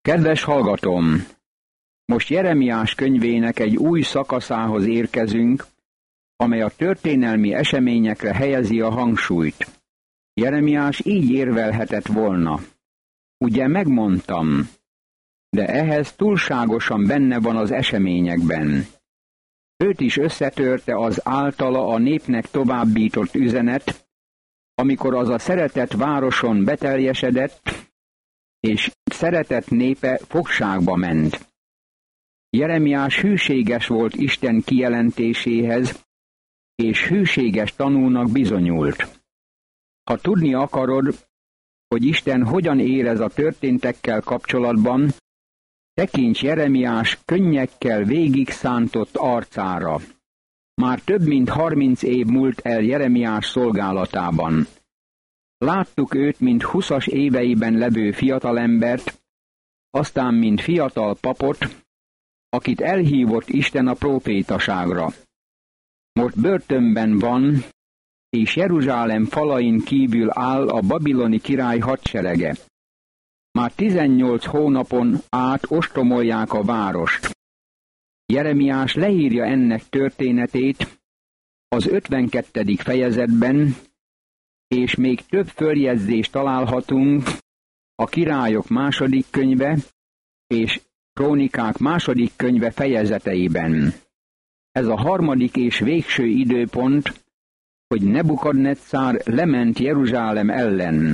Kedves hallgatom! Most Jeremiás könyvének egy új szakaszához érkezünk, amely a történelmi eseményekre helyezi a hangsúlyt. Jeremiás így érvelhetett volna. Ugye megmondtam, de ehhez túlságosan benne van az eseményekben. Őt is összetörte az általa a népnek továbbított üzenet, amikor az a szeretett városon beteljesedett, és szeretett népe fogságba ment. Jeremiás hűséges volt Isten kijelentéséhez, és hűséges tanúnak bizonyult. Ha tudni akarod, hogy Isten hogyan érez a történtekkel kapcsolatban, tekints Jeremiás könnyekkel végig szántott arcára. Már több mint 30 év múlt el Jeremiás szolgálatában. Láttuk őt, mint 20-as éveiben levő fiatalembert, aztán mint fiatal papot, akit elhívott Isten a prófétaságra. Most börtönben van, és Jeruzsálem falain kívül áll a babiloni király hadserege. Már 18 hónapon át ostromolják a várost. Jeremiás leírja ennek történetét az 52. fejezetben, és még több följegyzést találhatunk a Királyok második könyve és Krónikák második könyve fejezeteiben. Ez a harmadik és végső időpont, hogy Nebukadneccár lement Jeruzsálem ellen.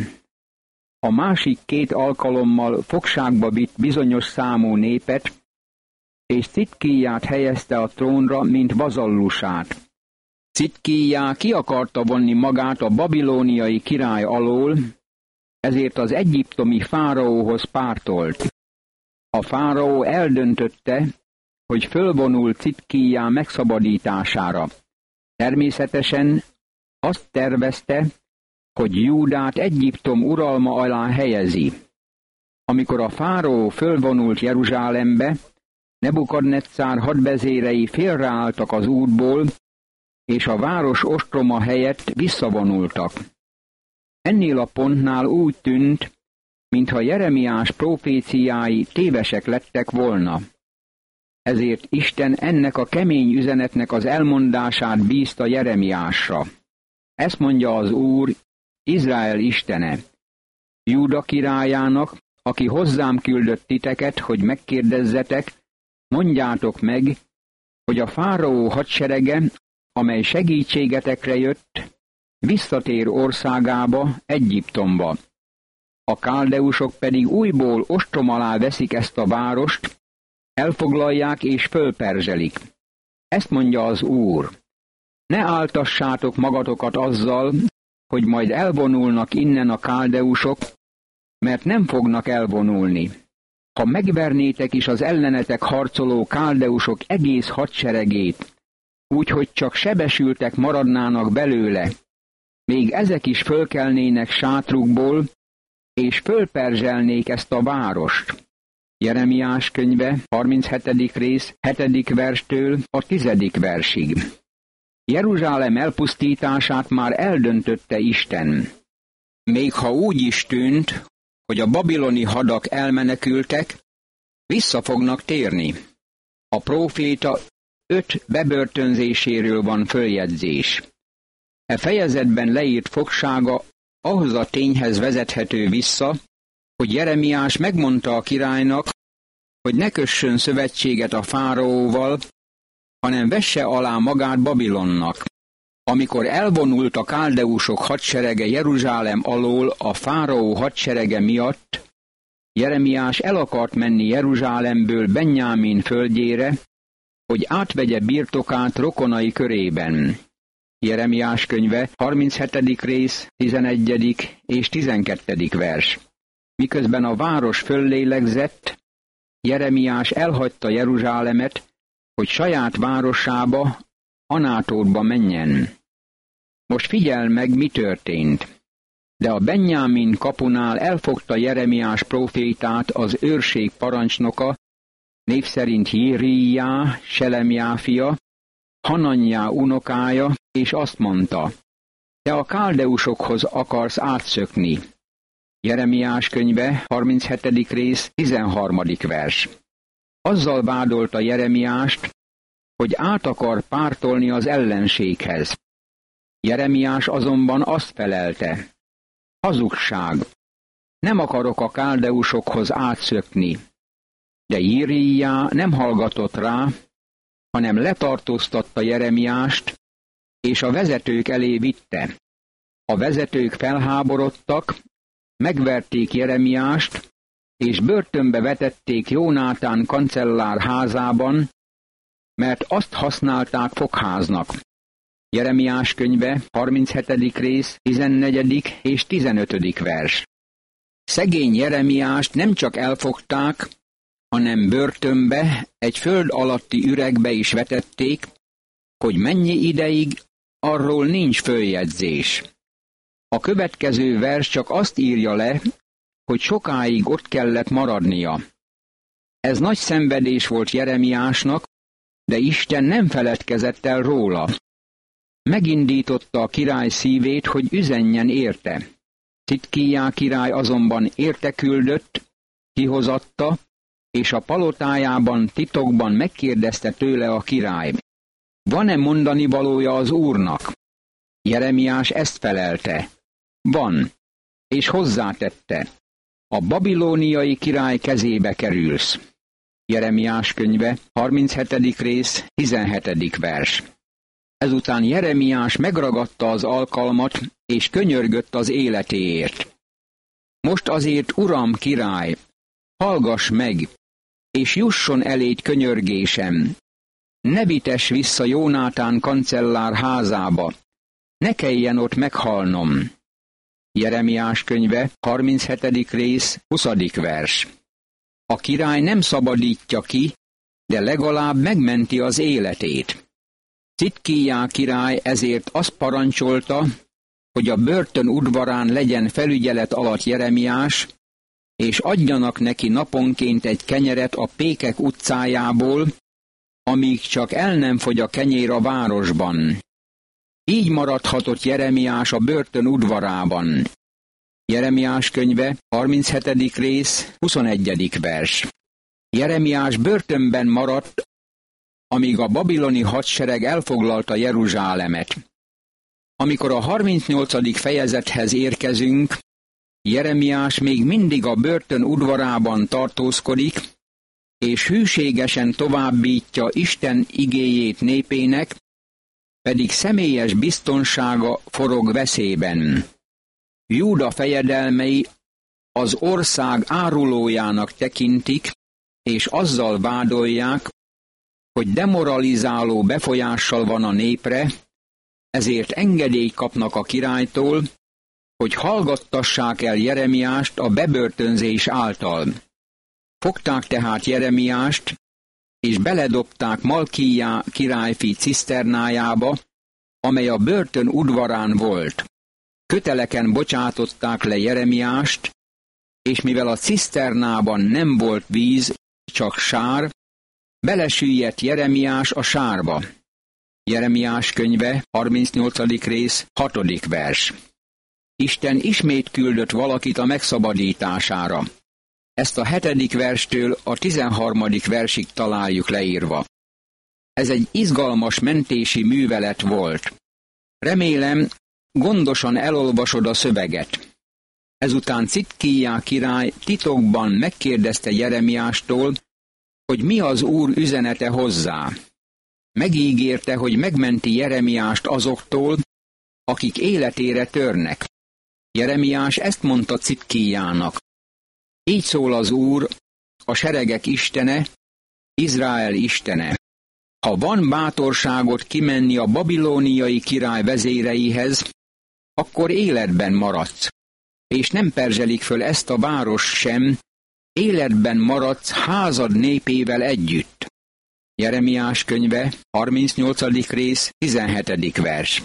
A másik 2 alkalommal fogságba vitt bizonyos számú népet, és Citkíját helyezte a trónra, mint vazallusát. Citkíjá ki akarta vonni magát a babilóniai király alól, ezért az egyiptomi fáraóhoz pártolt. A fáraó eldöntötte, hogy fölvonul Citkíjá megszabadítására. Természetesen azt tervezte, hogy Júdát Egyiptom uralma alá helyezi. Amikor a fáraó fölvonult Jeruzsálembe, Nebukadneccár hadvezérei félreálltak az útból, és a város ostroma helyett visszavonultak. Ennél a pontnál úgy tűnt, mintha Jeremiás proféciái tévesek lettek volna. Ezért Isten ennek a kemény üzenetnek az elmondását bízta Jeremiásra. Ezt mondja az Úr, Izrael Istene, Júda királyának, aki hozzám küldött titeket, hogy megkérdezzetek, mondjátok meg, hogy a fáraó hadserege, amely segítségetekre jött, visszatér országába, Egyiptomba. A káldeusok pedig újból ostrom alá veszik ezt a várost, elfoglalják és fölperzselik. Ezt mondja az Úr. Ne áltassátok magatokat azzal, hogy majd elvonulnak innen a káldeusok, mert nem fognak elvonulni. Ha megvernétek is az ellenetek harcoló káldeusok egész hadseregét, úgyhogy csak sebesültek maradnának belőle, még ezek is fölkelnének sátrukból, és fölperzselnék ezt a várost. Jeremiás könyve, 37. rész, 7. verstől a 10. versig. Jeruzsálem elpusztítását már eldöntötte Isten. Még ha úgy is tűnt, hogy a babiloni hadak elmenekültek, vissza fognak térni. A próféta 5 bebörtönzéséről van följegyzés. E fejezetben leírt fogsága ahhoz a tényhez vezethető vissza, hogy Jeremiás megmondta a királynak, hogy ne kössön szövetséget a fáraóval, hanem vesse alá magát Babilonnak. Amikor elvonult a káldeusok hadserege Jeruzsálem alól a fáraó hadserege miatt, Jeremiás el akart menni Jeruzsálemből Benjámin földjére, hogy átvegye birtokát rokonai körében. Jeremiás könyve, 37. rész, 11. és 12. vers. Miközben a város föllélegzett, Jeremiás elhagyta Jeruzsálemet, hogy saját városába, Anátótba menjen. Most figyeld meg, mi történt. De a Benjámin kapunál elfogta Jeremiás prófétát az őrség parancsnoka, név szerint Jéríjá, Selemjá fia, Hananjá unokája, és azt mondta, te a káldeusokhoz akarsz átszökni. Jeremiás könyve, 37. rész, 13. vers. Azzal vádolta Jeremiást, hogy át akar pártolni az ellenséghez. Jeremiás azonban azt felelte: hazugság, nem akarok a káldeusokhoz átszökni. De Jíriá nem hallgatott rá, hanem letartóztatta Jeremiást, és a vezetők elé vitte. A vezetők felháborodtak, megverték Jeremiást, és börtönbe vetették Jónátán kancellár házában, mert azt használták fogháznak. Jeremiás könyve, 37. rész, 14. és 15. vers. Szegény Jeremiást nem csak elfogták, hanem börtönbe, egy föld alatti üregbe is vetették, hogy mennyi ideig, arról nincs följegyzés. A következő vers csak azt írja le, hogy sokáig ott kellett maradnia. Ez nagy szenvedés volt Jeremiásnak, de Isten nem feledkezett el róla. Megindította a király szívét, hogy üzenjen érte. Citkíjá király azonban érte küldött, kihozatta, és a palotájában titokban megkérdezte tőle a király: van-e mondani valója az Úrnak? Jeremiás ezt felelte: van, és hozzátette: a babilóniai király kezébe kerülsz. Jeremiás könyve, 37. rész, 17. vers. Ezután Jeremiás megragadta az alkalmat, és könyörgött az életéért. Most azért, uram király, hallgass meg, és jusson eléd könyörgésem. Ne vitess vissza Jónátán kancellár házába, ne kelljen ott meghalnom. Jeremiás könyve, 37. rész, 20. vers. A király nem szabadítja ki, de legalább megmenti az életét. Citkíjá király ezért azt parancsolta, hogy a börtön udvarán legyen felügyelet alatt Jeremiás, és adjanak neki naponként egy kenyeret a Pékek utcájából, amíg csak el nem fogy a kenyér a városban. Így maradhatott Jeremiás a börtön udvarában. Jeremiás könyve, 37. rész, 21. vers. Jeremiás börtönben maradt, amíg a babiloni hadsereg elfoglalta Jeruzsálemet. Amikor a 38. fejezethez érkezünk, Jeremiás még mindig a börtön udvarában tartózkodik, és hűségesen továbbítja Isten igéjét népének, pedig személyes biztonsága forog veszélyben. Júda fejedelmei az ország árulójának tekintik, és azzal vádolják, hogy demoralizáló befolyással van a népre, ezért engedélyt kapnak a királytól, hogy hallgattassák el Jeremiást a bebörtönzés által. Fogták tehát Jeremiást, és beledobták Malkíjá királyfi ciszternájába, amely a börtön udvarán volt. Köteleken bocsátották le Jeremiást, és mivel a ciszternában nem volt víz, csak sár, belesüllyedt Jeremiás a sárba. Jeremiás könyve, 38. rész, 6. vers. Isten ismét küldött valakit a megszabadítására. Ezt a 7. verstől a 13. versig találjuk leírva. Ez egy izgalmas mentési művelet volt. Remélem, gondosan elolvasod a szöveget. Ezután Citkíjá király titokban megkérdezte Jeremiástól, hogy mi az Úr üzenete hozzá. Megígérte, hogy megmenti Jeremiást azoktól, akik életére törnek. Jeremiás ezt mondta Citkíjának: így szól az Úr, a seregek Istene, Izrael Istene. Ha van bátorságot kimenni a babilóniai király vezéreihez, akkor életben maradsz, és nem perzselik föl ezt a város sem, életben maradsz házad népével együtt. Jeremiás könyve, 38. rész, 17. vers.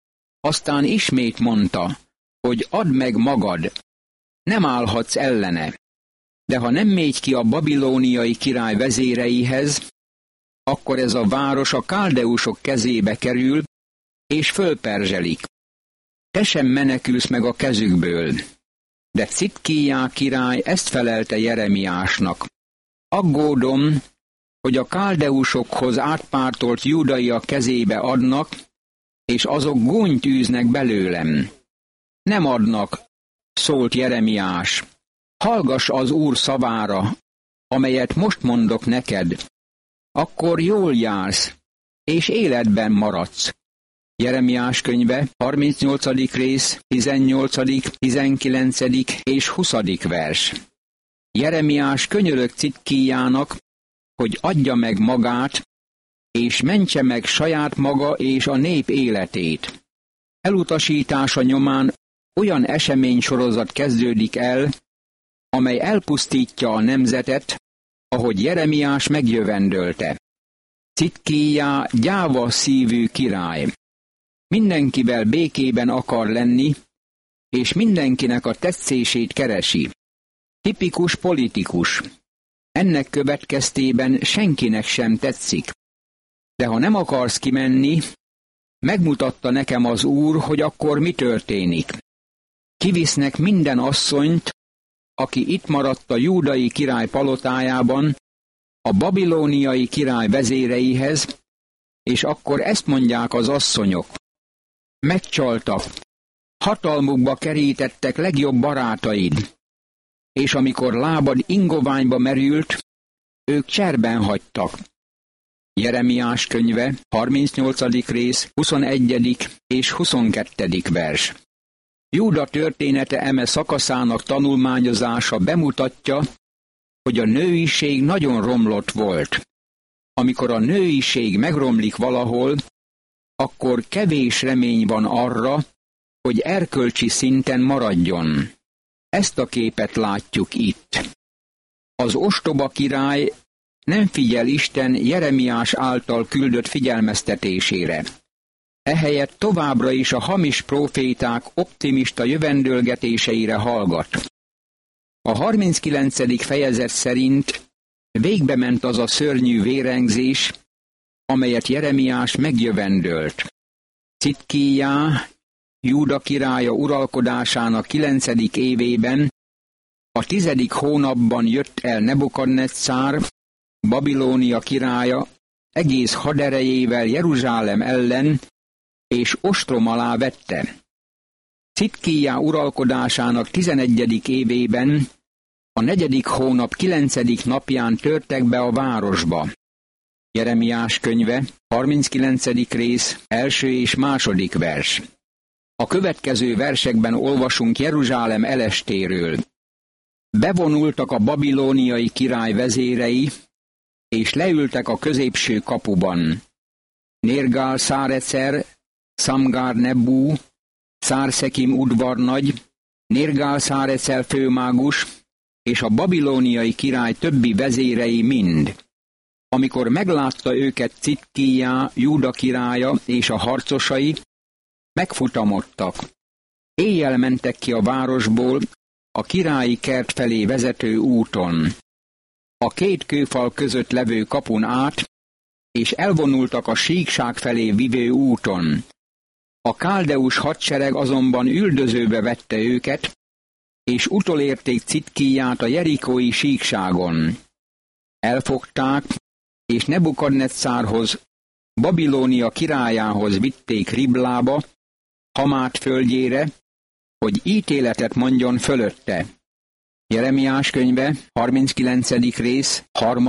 Aztán ismét mondta, hogy add meg magad, nem állhatsz ellene, de ha nem mégy ki a babilóniai király vezéreihez, akkor ez a város a káldeusok kezébe kerül, és fölperzselik. Te sem menekülsz meg a kezükből. De Citkíjá király ezt felelte Jeremiásnak: aggódom, hogy a káldeusokhoz átpártolt júdaiak kezébe adnak, és azok gúnyt űznek belőlem. Nem adnak, szólt Jeremiás. Hallgass az Úr szavára, amelyet most mondok neked. Akkor jól jársz, és életben maradsz. Jeremiás könyve, 38. rész, 18., 19. és 20. vers. Jeremiás könyörög Citkíjának, hogy adja meg magát, és mentse meg saját maga és a nép életét. Elutasítása nyomán olyan eseménysorozat kezdődik el, amely elpusztítja a nemzetet, ahogy Jeremiás megjövendölte. Citkíjá gyáva szívű király. Mindenkivel békében akar lenni, és mindenkinek a tetszését keresi. Tipikus politikus. Ennek következtében senkinek sem tetszik. De ha nem akarsz kimenni, megmutatta nekem az Úr, hogy akkor mi történik. Kivisznek minden asszonyt, aki itt maradt a júdai király palotájában, a babilóniai király vezéreihez, és akkor ezt mondják az asszonyok: megcsaltak, hatalmukba kerítettek legjobb barátaid, és amikor lábad ingoványba merült, ők cserben hagytak. Jeremiás könyve, 38. rész, 21. és 22. vers. Júda története eme szakaszának tanulmányozása bemutatja, hogy a nőiség nagyon romlott volt. Amikor a nőiség megromlik valahol, akkor kevés remény van arra, hogy erkölcsi szinten maradjon. Ezt a képet látjuk itt. Az ostoba király nem figyel Isten Jeremiás által küldött figyelmeztetésére. Ehelyett továbbra is a hamis próféták optimista jövendőlgetéseire hallgat. A 39. fejezet szerint végbe ment az a szörnyű vérengzés, amelyet Jeremiás megjövendölt. Citkíjá, Júda királya uralkodásának 9. évében, a 10. hónapban jött el Nebukadneccár, Babilónia királya egész haderejével Jeruzsálem ellen, és ostrom alá vette. Citkíjá uralkodásának 11. évében, a 4. hónap 9. napján törtek be a városba. Jeremiás könyve, 39. rész, 1. és 2. vers. A következő versekben olvasunk Jeruzsálem elestéről. Bevonultak a babilóniai király vezérei, és leültek a középső kapuban. Nérgál Szárecer, Szamgár Nebú, Szárszekim udvarnagy, Nérgál Szárecer főmágus, és a babilóniai király többi vezérei mind. Amikor meglátta őket Citkíjá, Júda királya és a harcosai, megfutamodtak. Éjjel mentek ki a városból a királyi kert felé vezető úton. A két kőfal között levő kapun át, és elvonultak a síkság felé vivő úton. A káldeus hadsereg azonban üldözőbe vette őket, és utolérték Citkíját a jerikói síkságon. Elfogták, és Nebukadneccárhoz, Babilónia királyához vitték Riblába, Hamát földjére, hogy ítéletet mondjon fölötte. Jeremiás könyve, 39. rész, 3.,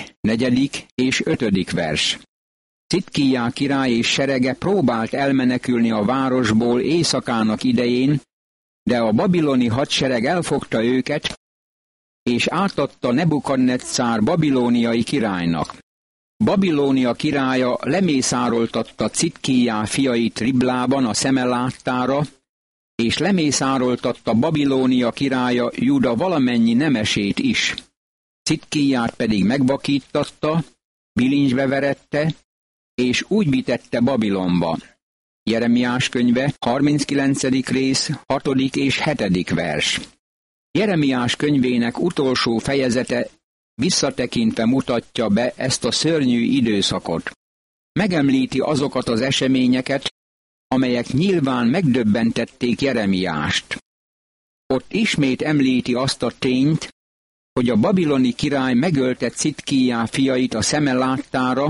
4. és 5. vers. Citkíjá király és serege próbált elmenekülni a városból éjszakának idején, de a babiloni hadsereg elfogta őket, és átadta Nebukadneccár babilóniai királynak. Babilónia királya lemészároltatta Citkíjá fiait Riblában a szeme láttára, és lemészároltatta Babilónia királya Júda valamennyi nemesét is. Citkíját pedig megvakíttatta, bilincsbe verette, és úgy vitette Babilonba. Jeremiás könyve, 39. rész, 6. és 7. vers. Jeremiás könyvének utolsó fejezete visszatekintve mutatja be ezt a szörnyű időszakot. Megemlíti azokat az eseményeket, amelyek nyilván megdöbbentették Jeremiást. Ott ismét említi azt a tényt, hogy a babiloni király megölte Citkíjá fiait a szeme láttára,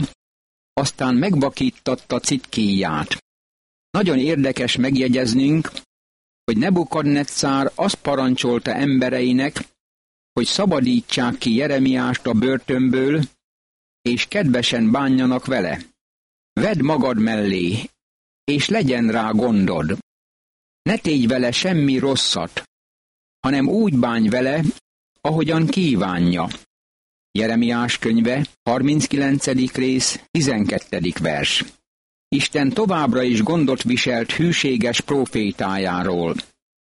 aztán megvakíttatta Citkíját. Nagyon érdekes megjegyeznünk, hogy Nebukadneccár azt parancsolta embereinek, hogy szabadítsák ki Jeremiást a börtönből, és kedvesen bánjanak vele. Vedd magad mellé, és legyen rá gondod. Ne tégy vele semmi rosszat, hanem úgy bánj vele, ahogyan kívánja. Jeremiás könyve, 39. rész, 12. vers. Isten továbbra is gondot viselt hűséges prófétájáról.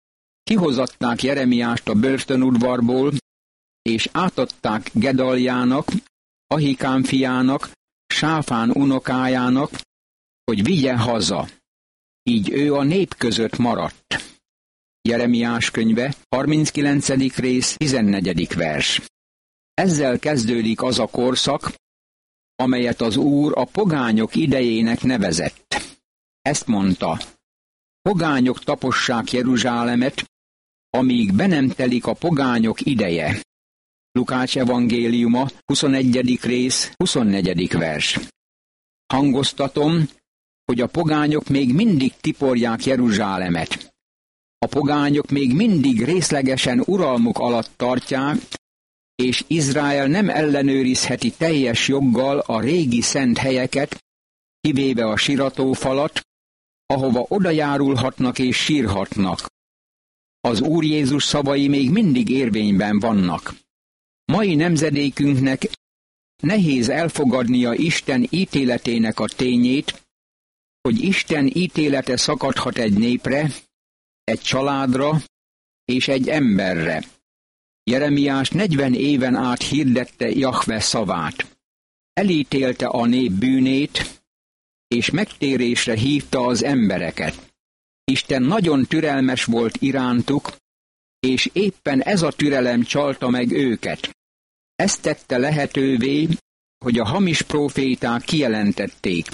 Kihozatták Jeremiást a börtönudvarból, és átadták Gedaljának, Ahikám fiának, Sáfán unokájának, hogy vigye haza. Így ő a nép között maradt. Jeremiás könyve, 39. rész, 14. vers. Ezzel kezdődik az a korszak, amelyet az Úr a pogányok idejének nevezett. Ezt mondta: pogányok tapossák Jeruzsálemet, amíg be nem telik a pogányok ideje. Lukács evangéliuma, 21. rész, 24. vers. Hangoztatom, hogy a pogányok még mindig tiporják Jeruzsálemet. A pogányok még mindig részlegesen uralmuk alatt tartják, és Izrael nem ellenőrizheti teljes joggal a régi szent helyeket, kivéve a siratófalat, ahova odajárulhatnak és sírhatnak. Az Úr Jézus szavai még mindig érvényben vannak. Mai nemzedékünknek nehéz elfogadnia Isten ítéletének a tényét, hogy Isten ítélete szakadhat egy népre, egy családra és egy emberre. Jeremiás 40 éven át hirdette Jahve szavát. Elítélte a nép bűnét, és megtérésre hívta az embereket. Isten nagyon türelmes volt irántuk, és éppen ez a türelem csalta meg őket. Ez tette lehetővé, hogy a hamis próféták kijelentették: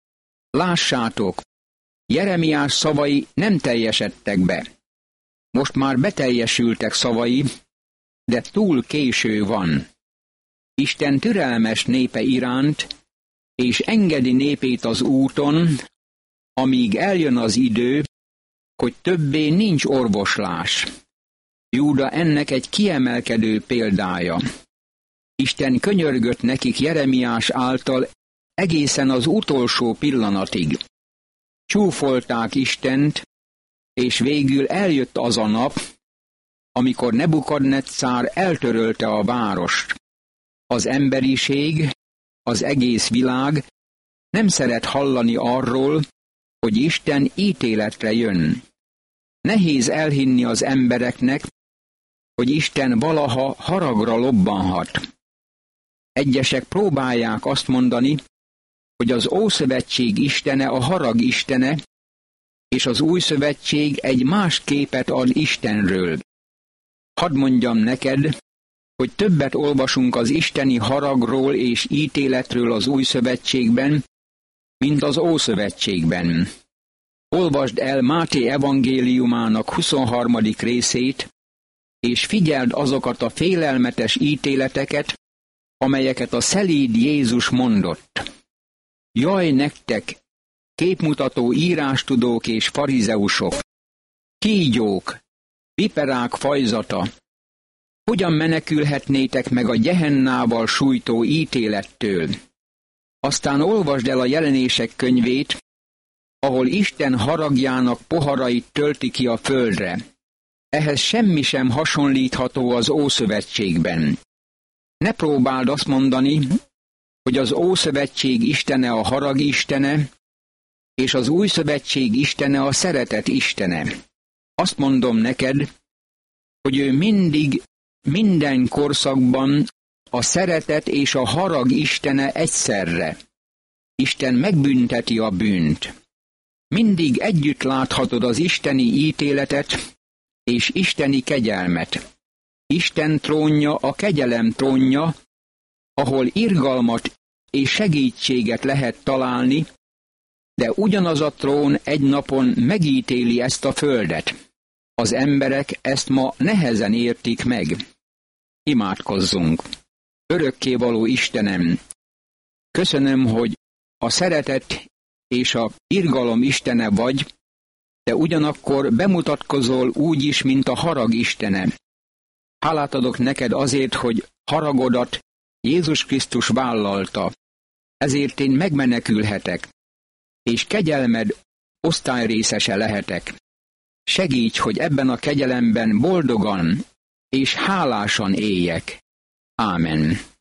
lássátok, Jeremiás szavai nem teljesedtek be. Most már beteljesültek szavai, de túl késő van. Isten türelmes népe iránt, és engedi népét az úton, amíg eljön az idő, hogy többé nincs orvoslás. Júda ennek egy kiemelkedő példája. Isten könyörgött nekik Jeremiás által egészen az utolsó pillanatig. Csúfolták Istent, és végül eljött az a nap, amikor Nebukadneccár eltörölte a várost. Az emberiség, az egész világ nem szeret hallani arról, hogy Isten ítéletre jön. Nehéz elhinni az embereknek, hogy Isten valaha haragra lobbanhat. Egyesek próbálják azt mondani, hogy az Ószövetség istene a harag istene, és az Új Szövetség egy más képet ad Istenről. Hadd mondjam neked, hogy többet olvasunk az isteni haragról és ítéletről az Új Szövetségben, mint az Ószövetségben. Olvasd el Máté evangéliumának 23. részét, és figyeld azokat a félelmetes ítéleteket, amelyeket a szelíd Jézus mondott. Jaj nektek, képmutató írástudók és farizeusok, kígyók, viperák fajzata! Hogyan menekülhetnétek meg a gyehennával sújtó ítélettől? Aztán olvasd el a Jelenések könyvét, ahol Isten haragjának poharait tölti ki a földre. Ehhez semmi sem hasonlítható az Ószövetségben. Ne próbáld azt mondani, hogy az Ószövetség istene a harag istene, és az Új Szövetség istene a szeretet istene. Azt mondom neked, hogy ő mindig, minden korszakban a szeretet és a harag istene egyszerre. Isten megbünteti a bűnt. Mindig együtt láthatod az isteni ítéletet és isteni kegyelmet. Isten trónja a kegyelem trónja, ahol irgalmat és segítséget lehet találni, de ugyanaz a trón egy napon megítéli ezt a földet. Az emberek ezt ma nehezen értik meg. Imádkozzunk! Örökkévaló Istenem, köszönöm, hogy a szeretet és a irgalom istene vagy, de ugyanakkor bemutatkozol úgy is, mint a harag istene. Hálát adok neked azért, hogy haragodat Jézus Krisztus vállalta, ezért én megmenekülhetek, és kegyelmed osztályrészese lehetek. Segíts, hogy ebben a kegyelemben boldogan és hálásan éljek. Ámen.